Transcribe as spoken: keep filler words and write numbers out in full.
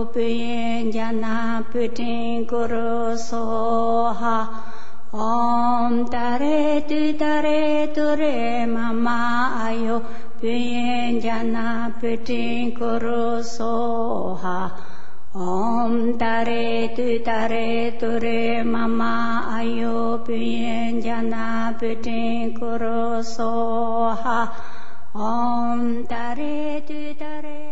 Puyen Jana Putin Guru Soha Om Tare Tu Tare Ture Mama Ayo Puyen Jana Putin Guru Soha Om Tare Tu Tare Ture Mama Ayo Puyen Jana Putin Guru Soha Om Tare Tu Tare